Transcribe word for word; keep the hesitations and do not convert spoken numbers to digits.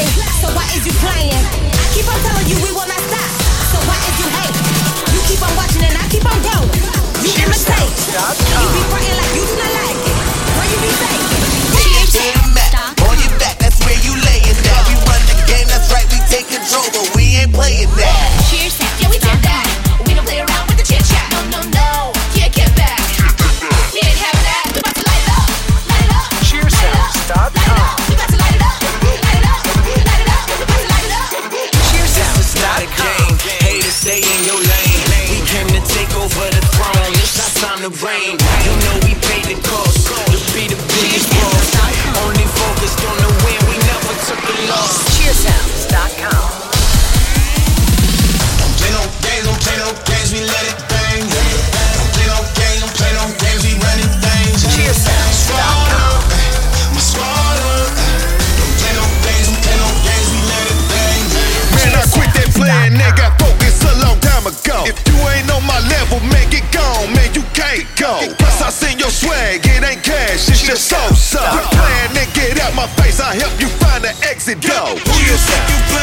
So why is you playing? I keep on telling you we will not stop. So why is you hate? You keep on watching and I keep on growing. You imitate. You be frontin' like you do not like it. Where you be faking? On your back, that's where you layin' that. We run the game, that's right, we take control, but we ain't playing that. Cheers, yeah, we did that. We don't play around with the chit chat. No, no, no, can't get back. We ain't having that. We about to light it up, light it up. Cheers dot com. We about to light it up, light it up, light it up. We about to light it up. Cheers This is not a game. Haters stay in your lane. We came to take over the throne. It's our time to reign. You know we paid the cost to be the biggest boss. Only focused on the win. We never took the loss. Cheers dot com. Don't play no games, don't play no games, we let it bang. Don't play no games, don't play no games, we running things. Cheers dot com. My squad up. Don't play no games, don't play no games, we let it bang. Man, I quit that playing, they got focused a long time ago. If you ain't on my level, man, get gone, man, you can't go. Plus I seen your swag, it ain't cash, it's just so-so. Quit playing and get out my face, I help you find the exit door. Who you think you